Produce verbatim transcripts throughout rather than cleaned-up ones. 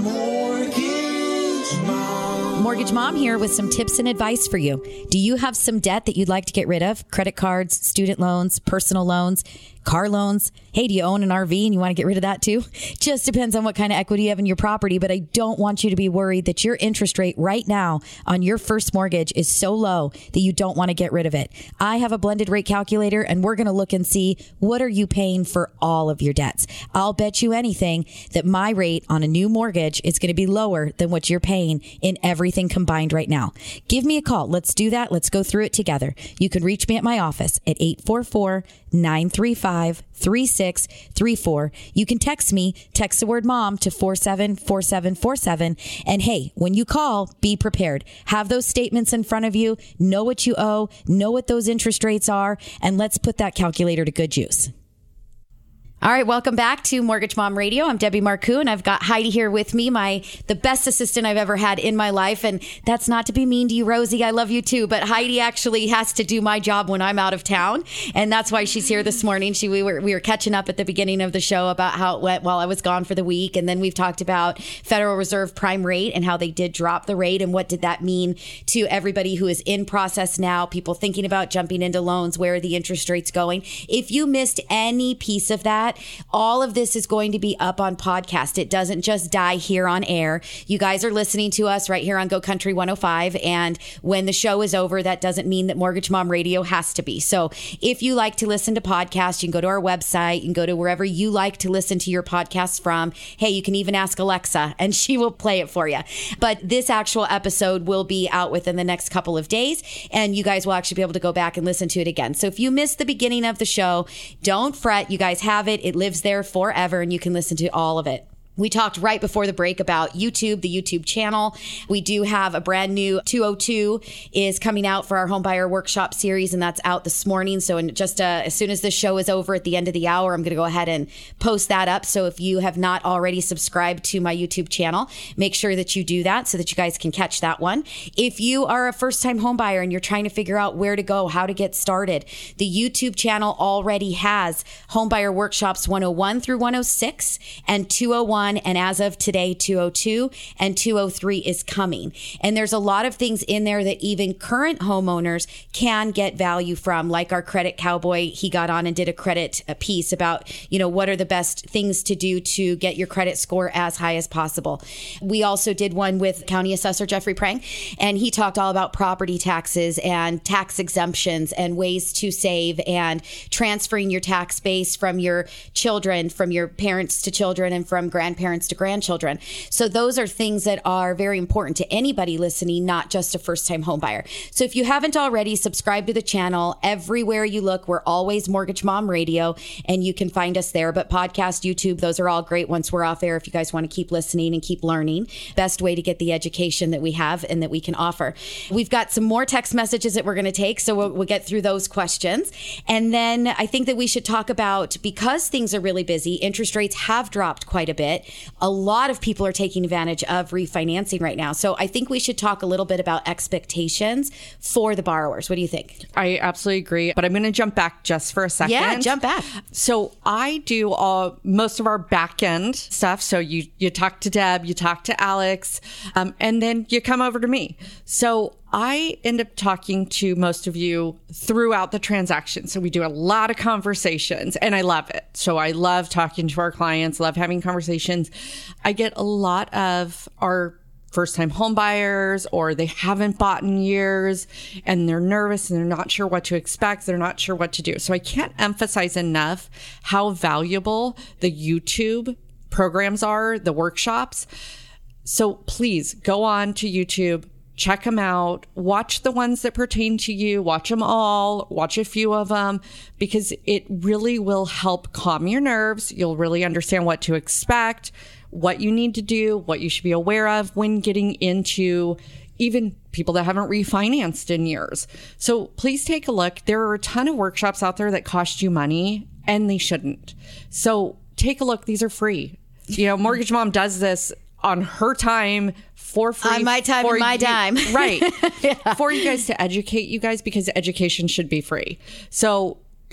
Mortgage Mom. Mortgage Mom here with some tips and advice for you. Do you have some debt that you'd like to get rid of? Credit cards, student loans, personal loans, car loans? Hey, do you own an R V and you want to get rid of that too? Just depends on what kind of equity you have in your property, but I don't want you to be worried that your interest rate right now on your first mortgage is so low that you don't want to get rid of it. I have a blended rate calculator and we're going to look and see what are you paying for all of your debts. I'll bet you anything that my rate on a new mortgage is going to be lower than what you're paying in everything combined right now. Give me a call. Let's do that. Let's go through it together. You can reach me at my office at eight four four, nine three five, three six three four. You can text me, text the word mom to four seven four seven four seven. And hey, when you call, be prepared. Have those statements in front of you, know what you owe, know what those interest rates are, and let's put that calculator to good use. All right, welcome back to Mortgage Mom Radio. I'm Debbie Marcoux, and I've got Heidi here with me, my the best assistant I've ever had in my life. And that's not to be mean to you, Rosie. I love you too. But Heidi actually has to do my job when I'm out of town, and that's why she's here this morning. She we were we were catching up at the beginning of the show about how it went while I was gone for the week, and then we've talked about Federal Reserve prime rate and how they did drop the rate, and what did that mean to everybody who is in process now, people thinking about jumping into loans, where are the interest rates going? If you missed any piece of that, all of this is going to be up on podcast. It doesn't just die here on air. You guys are listening to us right here on Go Country one oh five. And when the show is over, that doesn't mean that Mortgage Mom Radio has to be. So if you like to listen to podcasts, you can go to our website. You can go to wherever you like to listen to your podcasts from. Hey, you can even ask Alexa and she will play it for you. But this actual episode will be out within the next couple of days, and you guys will actually be able to go back and listen to it again. So if you missed the beginning of the show, don't fret. You guys have it. It lives there forever, and you can listen to all of it. We talked right before the break about YouTube, the YouTube channel. We do have a brand new two oh two is coming out for our Homebuyer Workshop series, and that's out this morning. So in just uh, as soon as this show is over at the end of the hour, I'm going to go ahead and post that up. So if you have not already subscribed to my YouTube channel, make sure that you do that so that you guys can catch that one. If you are a first-time homebuyer and you're trying to figure out where to go, how to get started, the YouTube channel already has Homebuyer Workshops one oh one through one oh six and two oh one. And as of today, two oh two and two oh three is coming. And there's a lot of things in there that even current homeowners can get value from, like our credit cowboy. He got on and did a credit a piece about, you know, what are the best things to do to get your credit score as high as possible. We also did one with County Assessor Jeffrey Prang, and he talked all about property taxes and tax exemptions and ways to save and transferring your tax base from your children, from your parents to children, and from grandparents parents to grandchildren. So those are things that are very important to anybody listening, not just a first-time home buyer. So if you haven't already, subscribe to the channel. Everywhere you look, we're always Mortgage Mom Radio, and you can find us there. But podcast, YouTube, those are all great once we're off air if you guys want to keep listening and keep learning. Best way to get the education that we have and that we can offer. We've got some more text messages that we're going to take, so we'll, we'll get through those questions. And then I think that we should talk about, because things are really busy, interest rates have dropped quite a bit. A lot of people are taking advantage of refinancing right now. So I think we should talk a little bit about expectations for the borrowers. What do you think? I absolutely agree. But I'm going to jump back just for a second. Yeah, jump back. So I do all most of our back end stuff. So you, you talk to Deb, you talk to Alex, um, and then you come over to me. So I end up talking to most of you throughout the transaction. So we do a lot of conversations, and I love it. So I love talking to our clients, love having conversations. I get a lot of our first-time home buyers, or they haven't bought in years and they're nervous and they're not sure what to expect. They're not sure what to do. So I can't emphasize enough how valuable the YouTube programs are, the workshops. So please go on to YouTube. Check them out. Watch the ones that pertain to you. Watch them all. Watch a few of them, because it really will help calm your nerves. You'll really understand what to expect, what you need to do, what you should be aware of when getting into even people that haven't refinanced in years. So please take a look. There are a ton of workshops out there that cost you money, and they shouldn't. So take a look. These are free. You know, Mortgage Mom does this on her time for free. On my time and my you, dime. Right. Yeah. For you guys to educate you guys, because education should be free. So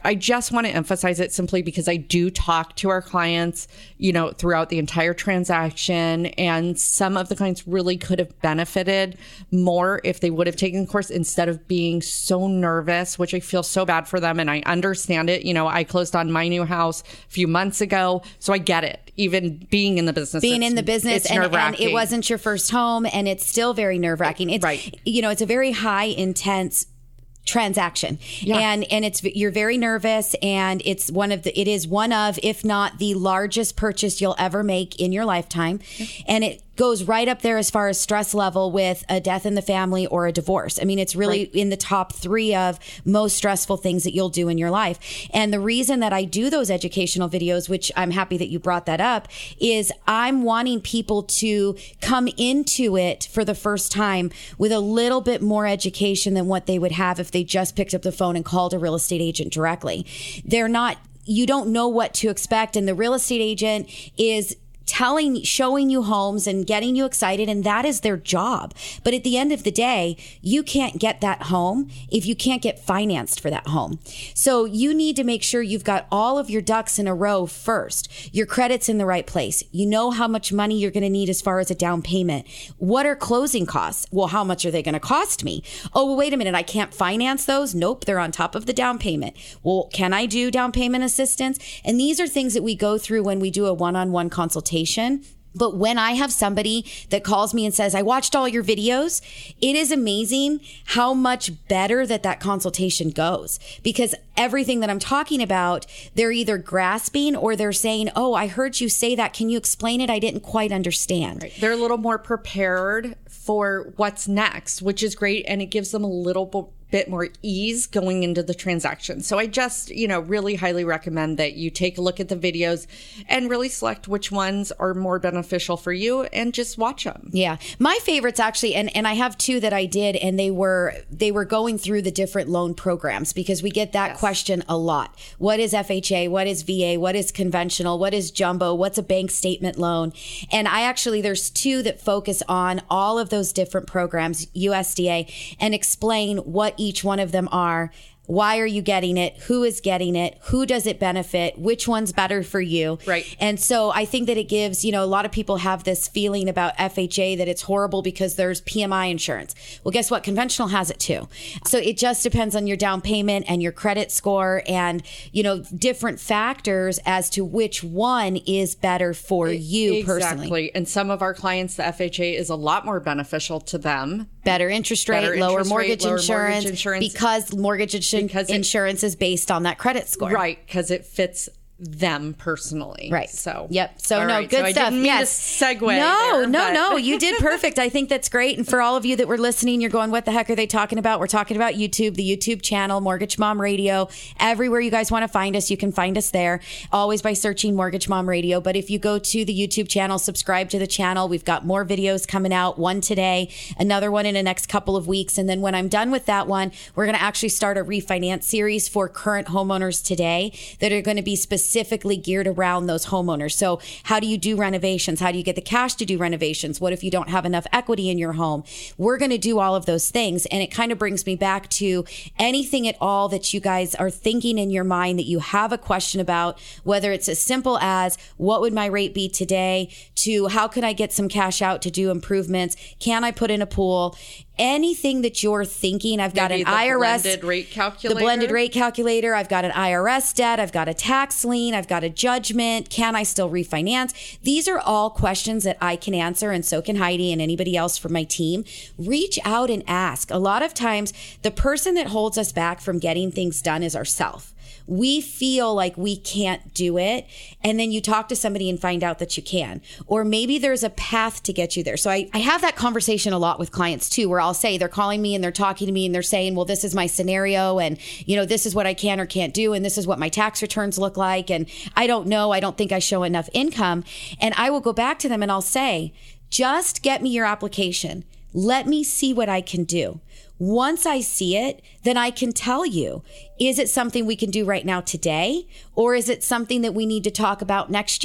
I just want to emphasize it simply because I do talk to our clients, you know, throughout the entire transaction. And some of the clients really could have benefited more if they would have taken the course instead of being so nervous, which I feel so bad for them. And I understand it. You know, I closed on my new house a few months ago, so I get it. Even being in the business, being in the business, and, and it it wasn't your first home, and it's still very nerve wracking. It's, right. you know, it's a very high intense transaction, yeah. and and it's you're very nervous, and it's one of the it is one of, if not the largest purchase you'll ever make in your lifetime, yeah. and it goes right up there as far as stress level with a death in the family or a divorce. I mean, it's really right. in the top three of most stressful things that you'll do in your life. And the reason that I do those educational videos, which I'm happy that you brought that up, is I'm wanting people to come into it for the first time with a little bit more education than what they would have if they just picked up the phone and called a real estate agent directly. They're not, you don't know what to expect. And the real estate agent is telling, showing you homes and getting you excited, and that is their job. But at the end of the day, you can't get that home if you can't get financed for that home. So you need to make sure you've got all of your ducks in a row first. Your credit's in the right place. You know how much money you're going to need as far as a down payment. What are closing costs? Well, how much are they going to cost me? Oh, well, wait a minute. I can't finance those? Nope. They're on top of the down payment. Well, can I do down payment assistance? And these are things that we go through when we do a one-on-one consultation. But when I have somebody that calls me and says, I watched all your videos, it is amazing how much better that that consultation goes, because everything that I'm talking about, they're either grasping or they're saying, oh, I heard you say that. Can you explain it? I didn't quite understand. Right. They're a little more prepared for what's next, which is great. And it gives them a little bit bit more ease going into the transaction. So I just, you know, really highly recommend that you take a look at the videos and really select which ones are more beneficial for you and just watch them. Yeah. My favorites actually, and, and I have two that I did, and they were, they were going through the different loan programs, because we get that yes. question a lot. What is F H A? What is V A? What is conventional? What is jumbo? What's a bank statement loan? And I actually, there's two that focus on all of those different programs, U S D A, and explain what each one of them are. Why are you getting it? Who is getting it? Who does it benefit? Which one's better for you? Right. And so I think that it gives, you know, a lot of people have this feeling about F H A that it's horrible because there's P M I insurance. Well, guess what? Conventional has it too. So it just depends on your down payment and your credit score and, you know, different factors as to which one is better for you exactly. personally. Exactly. And some of our clients, the F H A is a lot more beneficial to them. Better interest rate, Better lower, interest mortgage, rate lower insurance, mortgage insurance, because mortgage insu- because it, insurance is based on that credit score. Right, because it fits them personally. Right. So, yep. So, all no, right. good so stuff. I didn't mean yes. to segue. No, there, no, but. no. You did perfect. I think that's great. And for all of you that were listening, you're going, what the heck are they talking about? We're talking about YouTube, the YouTube channel, Mortgage Mom Radio. Everywhere you guys want to find us, you can find us there, always by searching Mortgage Mom Radio. But if you go to the YouTube channel, subscribe to the channel. We've got more videos coming out, one today, another one in the next couple of weeks. And then when I'm done with that one, we're going to actually start a refinance series for current homeowners today that are going to be specifically geared around those homeowners. So how do you do renovations? How do you get the cash to do renovations? What if you don't have enough equity in your home? We're going to do all of those things. And it kind of brings me back to anything at all that you guys are thinking in your mind that you have a question about, whether it's as simple as what would my rate be today to how can I get some cash out to do improvements? Can I put in a pool? Anything that you're thinking. I've got Maybe an the I R S blended rate calculator. The blended rate calculator. I've got an I R S debt. I've got a tax lien. I've got a judgment. Can I still refinance? These are all questions that I can answer, and so can Heidi and anybody else from my team. Reach out and ask. A lot of times, the person that holds us back from getting things done is ourselves. We feel like we can't do it. And then you talk to somebody and find out that you can. Or maybe there's a path to get you there. So I, I have that conversation a lot with clients too, where I'll say they're calling me and they're talking to me and they're saying, well, this is my scenario. And, you know, this is what I can or can't do. And this is what my tax returns look like. And I don't know. I don't think I show enough income. And I will go back to them and I'll say, just get me your application. Let me see what I can do. Once I see it, then I can tell you, is it something we can do right now today? Or is it something that we need to talk about next year?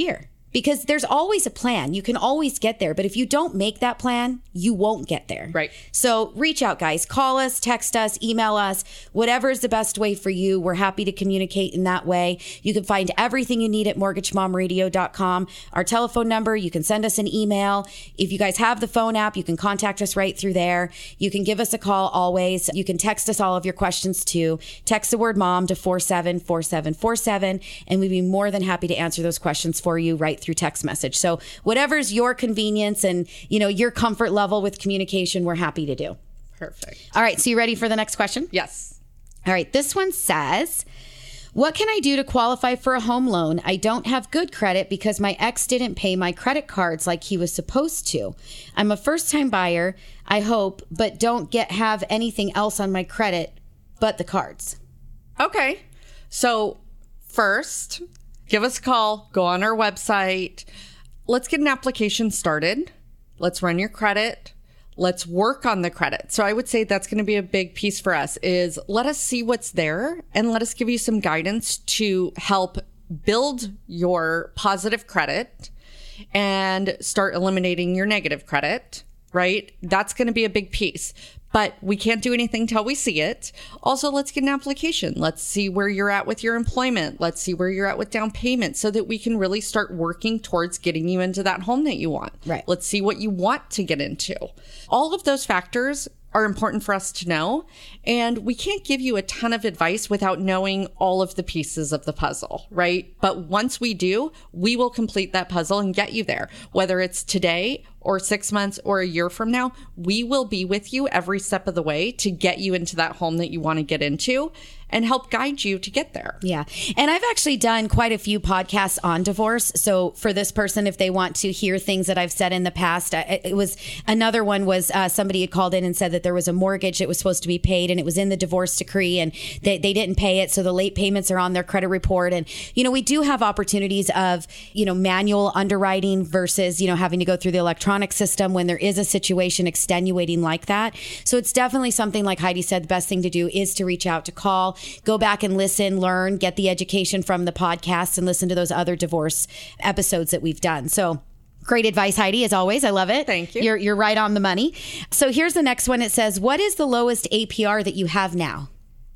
Because there's always a plan. You can always get there. But if you don't make that plan, you won't get there. Right. So reach out, guys. Call us, text us, email us, whatever is the best way for you. We're happy to communicate in that way. You can find everything you need at mortgage mom radio dot com. Our telephone number, you can send us an email. If you guys have the phone app, you can contact us right through there. You can give us a call always. You can text us all of your questions too. Text the word mom to four seven four seven four seven, and we'd be more than happy to answer those questions for you right through text message. So whatever's your convenience and, you know, your comfort level with communication, we're happy to do. Perfect. All right. So you ready for the next question? Yes. All right. This one says, what can I do to qualify for a home loan? I don't have good credit because my ex didn't pay my credit cards like he was supposed to. I'm a first time buyer, I hope, but don't get have anything else on my credit but the cards. Okay. So first, give us a call, go on our website. Let's get an application started. Let's run your credit. Let's work on the credit. So I would say that's going to be a big piece for us is let us see what's there and let us give you some guidance to help build your positive credit and start eliminating your negative credit, right? That's going to be a big piece. But we can't do anything till we see it. Also, let's get an application. Let's see where you're at with your employment. Let's see where you're at with down payment so that we can really start working towards getting you into that home that you want. Right. Let's see what you want to get into. All of those factors are important for us to know. And we can't give you a ton of advice without knowing all of the pieces of the puzzle, right? But once we do, we will complete that puzzle and get you there. Whether it's today or six months or a year from now, we will be with you every step of the way to get you into that home that you want to get into and help guide you to get there. Yeah. And I've actually done quite a few podcasts on divorce. So for this person, if they want to hear things that I've said in the past, it was another one was uh, somebody had called in and said that there was a mortgage that was supposed to be paid and it was in the divorce decree and they, they didn't pay it. So the late payments are on their credit report. And, you know, we do have opportunities of, you know, manual underwriting versus, you know, having to go through the electronic system when there is a situation extenuating like that. So it's definitely something like Heidi said, the best thing to do is to reach out, to call, go back and listen, learn, get the education from the podcast and listen to those other divorce episodes that we've done. So great advice, Heidi, as always. I love it. Thank you. You're, you're right on the money. So here's the next one. It says, what is the lowest A P R that you have now?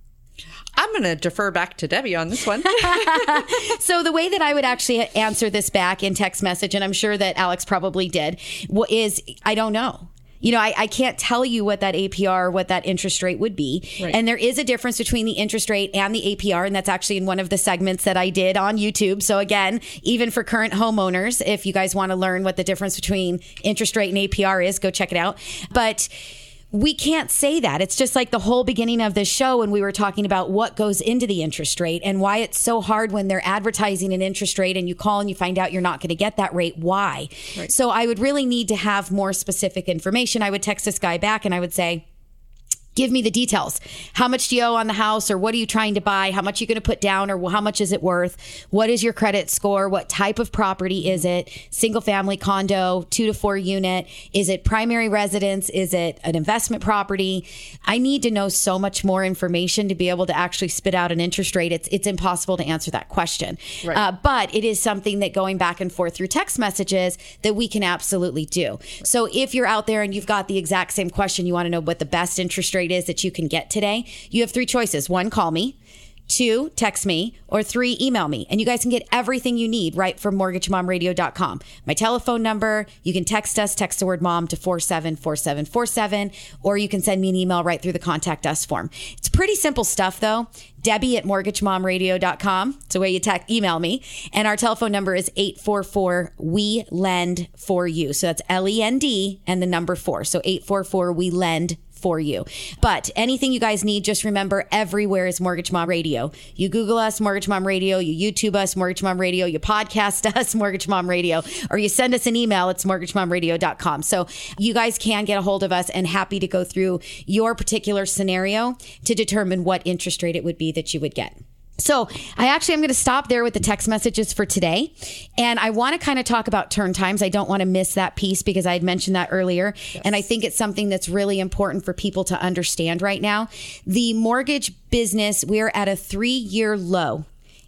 I'm going to defer back to Debbie on this one. So the way that I would actually answer this back in text message, and I'm sure that Alex probably did, is I don't know. You know, I, I can't tell you what that A P R, what that interest rate would be. Right. And there is a difference between the interest rate and the A P R. And that's actually in one of the segments that I did on YouTube. So again, even for current homeowners, if you guys want to learn what the difference between interest rate and A P R is, go check it out. But we can't say that. It's just like the whole beginning of this show when we were talking about what goes into the interest rate and why it's so hard when they're advertising an interest rate and you call and you find out you're not going to get that rate. Why? Right. So I would really need to have more specific information. I would text this guy back and I would say, give me the details. How much do you owe on the house, or what are you trying to buy? How much are you going to put down, or how much is it worth? What is your credit score? What type of property is it? Single family, condo, two to four unit? Is it primary residence? Is it an investment property? I need to know so much more information to be able to actually spit out an interest rate. It's it's impossible to answer that question. Right. Uh, but it is something that going back and forth through text messages that we can absolutely do. Right. So if you're out there and you've got the exact same question, you want to know what the best interest rate is that you can get today, you have three choices. One, call me. Two, text me. Or three, email me. And you guys can get everything you need right from mortgage mom radio dot com. My telephone number, you can text us, text the word mom to four seven four seven four seven, or you can send me an email right through the contact us form. It's pretty simple stuff though. Debbie at mortgage mom radio dot com. It's the way you te- email me. And our telephone number is eight four four, W E lend for you. So that's L E N D and the number four. So eight four four, W E lend for you. But anything you guys need, just remember everywhere is Mortgage Mom Radio. You Google us, Mortgage Mom Radio, you YouTube us, Mortgage Mom Radio, you podcast us, Mortgage Mom Radio, or you send us an email, it's mortgage mom radio dot com. So you guys can get a hold of us and happy to go through your particular scenario to determine what interest rate it would be that you would get. So I actually am going to stop there with the text messages for today. And I want to kind of talk about turn times. I don't want to miss that piece because I had mentioned that earlier. Yes. And I think it's something that's really important for people to understand right now. The mortgage business, we're at a three-year low.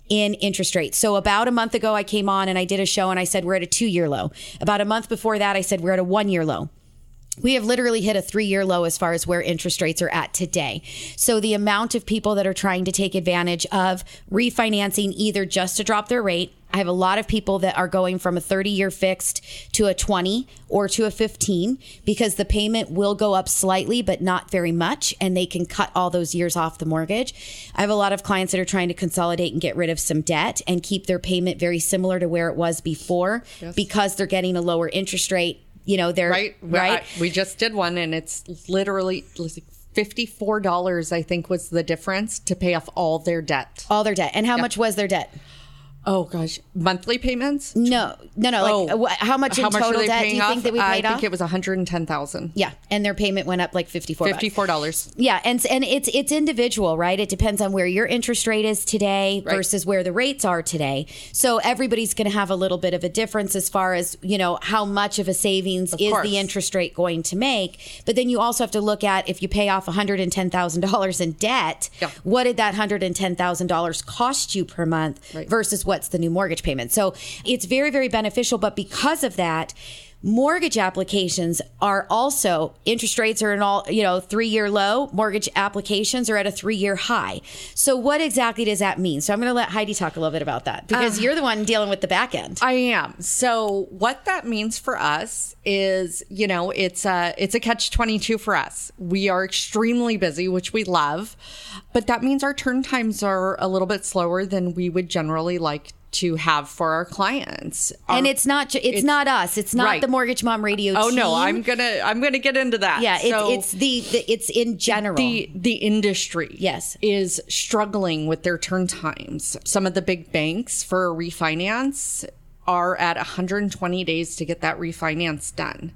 in interest rates. So about a month ago, I came on and I did a show and I said, we're at a two year low. About a month before that, I said, we're at a one year low. We have literally hit a three-year low as far as where interest rates are at today. So the amount of people that are trying to take advantage of refinancing either just to drop their rate. I have a lot of people that are going from a thirty-year fixed to a twenty or to a fifteen because the payment will go up slightly, but not very much, and they can cut all those years off the mortgage. I have a lot of clients that are trying to consolidate and get rid of some debt and keep their payment very similar to where it was before yes. because they're getting a lower interest rate. You know, they're right. right. I, we just did one and it's literally fifty-four dollars, I think, was the difference to pay off all their debt. All their debt. And how yep. much was their debt? Oh, gosh. Monthly payments? No, no, no. Like, oh, wh- how much in how much total debt do you off? think that we paid I off? I think it was one hundred ten thousand dollars. Yeah. And their payment went up like fifty-four dollars. fifty-four dollars. Yeah. And and it's it's individual, right? It depends on where your interest rate is today right. versus where the rates are today. So everybody's going to have a little bit of a difference as far as, you know, how much of a savings of is course. the interest rate going to make. But then you also have to look at if you pay off one hundred ten thousand dollars in debt, yeah. what did that one hundred ten thousand dollars cost you per month right. versus what's the new mortgage payment? So it's very, very beneficial. But because of that, mortgage applications are also, interest rates are an all, you know, three-year low. Mortgage applications are at a three-year high. So what exactly does that mean? So I'm going to let Heidi talk a little bit about that because uh, you're the one dealing with the back end. I am. So what that means for us is, you know, it's a, it's a catch twenty-two for us. We are extremely busy, which we love, but that means our turn times are a little bit slower than we would generally like to have for our clients. And our, it's not it's, it's not us. It's not right. the Mortgage Mom Radio oh, team. no, I'm going to I'm going to get into that. Yeah, so it's, it's the, the it's in general. The the industry yes. is struggling with their turn times. Some of the big banks for a refinance are at one hundred twenty days to get that refinance done.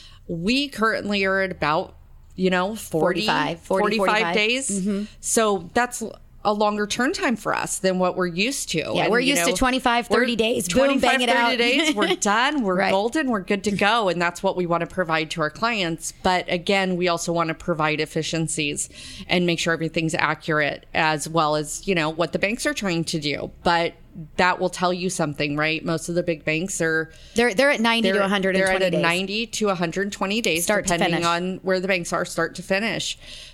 We currently are at about, you know, forty, forty-five, forty, forty-five, forty-five days. Mm-hmm. So that's a longer turn time for us than what we're used to. Yeah, and, we're used know, to twenty-five, thirty days. Boom, bang it out. thirty days, we're done. We're right. golden. We're good to go. And that's what we want to provide to our clients. But again, we also want to provide efficiencies and make sure everything's accurate as well as, you know, what the banks are trying to do. But that will tell you something, right? Most of the big banks are they're they're at ninety they're, to one hundred twenty they're at a days. ninety to one hundred twenty days, start depending on where the banks are, start to finish.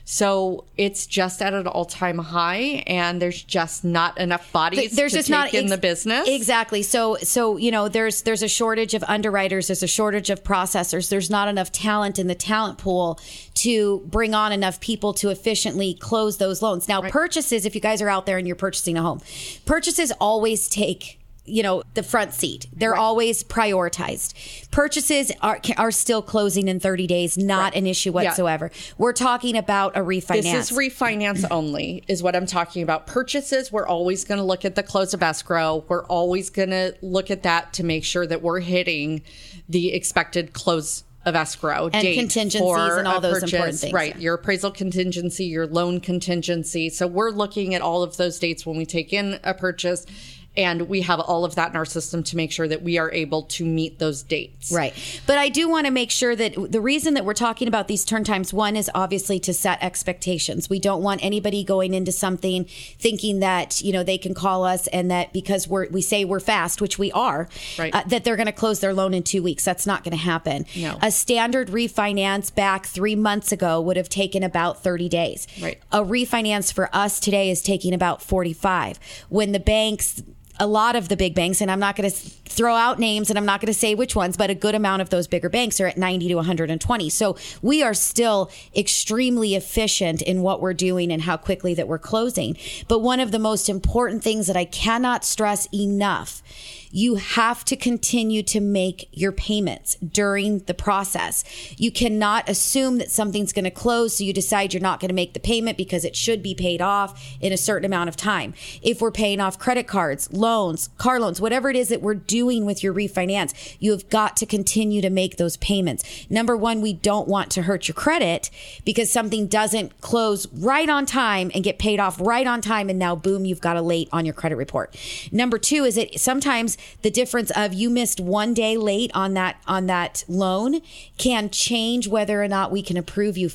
So it's just at an all-time high, and there's just not enough bodies there's to just take not in ex- the business. Exactly. So so you know there's there's a shortage of underwriters. There's a shortage of processors. There's not enough talent in the talent pool to bring on enough people to efficiently close those loans. Now, right. purchases, if you guys are out there and you're purchasing a home, purchases always take, you know, the front seat. They're right. always prioritized. Purchases are are still closing in thirty days, not right. an issue whatsoever. Yeah. We're talking about a refinance. This is refinance only is what I'm talking about. Purchases, we're always going to look at the close of escrow. We're always going to look at that to make sure that we're hitting the expected close of escrow and date contingencies and all those purchase. important things. Right. Your appraisal contingency, your loan contingency. So we're looking at all of those dates when we take in a purchase. And we have all of that in our system to make sure that we are able to meet those dates. Right. But I do want to make sure that the reason that we're talking about these turn times, one is obviously to set expectations. We don't want anybody going into something thinking that, you know, they can call us and that because we're, we say we're fast, which we are, right. uh, that they're going to close their loan in two weeks. That's not going to happen. No. A standard refinance back three months ago would have taken about thirty days. Right. A refinance for us today is taking about forty-five. When the banks... A lot of the big banks, and I'm not going to throw out names and I'm not going to say which ones, but a good amount of those bigger banks are at ninety to one hundred twenty. So we are still extremely efficient in what we're doing and how quickly that we're closing. But one of the most important things that I cannot stress enough, you have to continue to make your payments during the process. You cannot assume that something's going to close, so you decide you're not going to make the payment because it should be paid off in a certain amount of time. If we're paying off credit cards, loans, car loans, whatever it is that we're doing with your refinance, you have got to continue to make those payments. Number one, we don't want to hurt your credit because something doesn't close right on time and get paid off right on time, and now boom, you've got a late on your credit report. Number two is that sometimes the difference of you missed one day late on that on that loan can change whether or not we can approve you for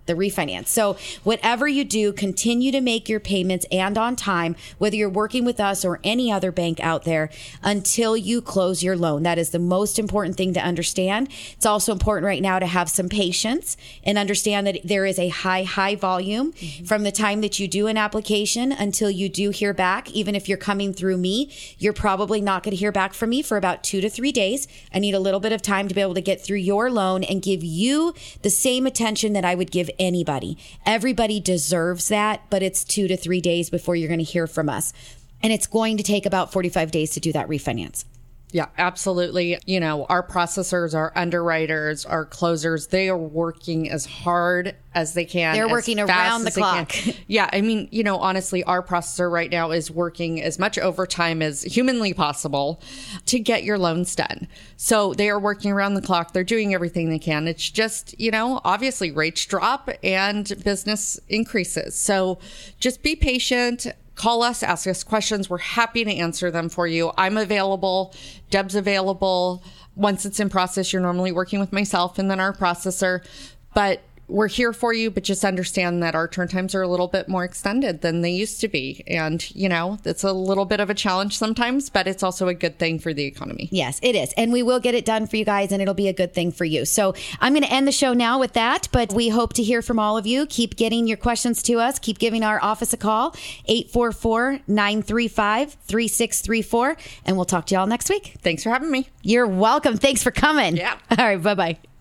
the refinance. So whatever you do, continue to make your payments and on time, whether you're working with us or any other bank out there, until you close your loan. That is the most important thing to understand. It's also important right now to have some patience and understand that there is a high, high volume mm-hmm. from the time that you do an application until you do hear back. Even if you're coming through me, you're probably not going to hear back from me for about two to three days. I need a little bit of time to be able to get through your loan and give you the same attention that I would give anybody. Everybody deserves that, but it's two to three days before you're going to hear from us. And it's going to take about forty-five days to do that refinance. Yeah, absolutely. You know, our processors, our underwriters, our closers, they are working as hard as they can. They're working around the clock. Yeah, I mean, you know, honestly, our processor right now is working as much overtime as humanly possible to get your loans done. So they are working around the clock. They're doing everything they can. It's just, you know, obviously rates drop and business increases. So just be patient. Call us, ask us questions. We're happy to answer them for you. I'm available. Deb's available. Once it's in process, you're normally working with myself and then our processor. But we're here for you, but just understand that our turn times are a little bit more extended than they used to be. And, you know, it's a little bit of a challenge sometimes, but it's also a good thing for the economy. Yes, it is. And we will get it done for you guys, and it'll be a good thing for you. So I'm going to end the show now with that, but we hope to hear from all of you. Keep getting your questions to us. Keep giving our office a call, eight four four, nine three five, three six three four. And we'll talk to y'all next week. Thanks for having me. You're welcome. Thanks for coming. Yeah. All right. Bye-bye.